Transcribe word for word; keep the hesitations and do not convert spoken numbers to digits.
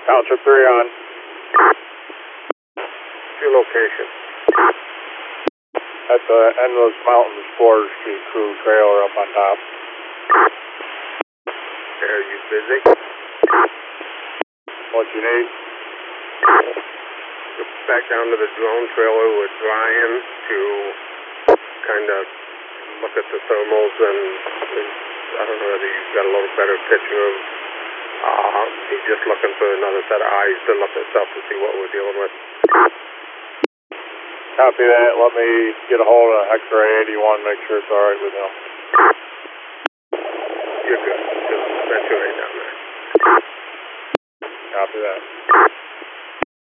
Township three on. Your location. At the Endless Mountains Forestry Crew trailer up on top. Are you busy? What you need? Go back down to the drone trailer with Ryan to kind of look at the thermals and I don't know whether he's got a little better picture of, uh, he's just looking for another set of eyes to look at stuff to see what we're dealing with. Copy that. Let me get a hold of X-ray eighty-one, make sure it's all right with him. You're good. Just venture right down there. Copy that.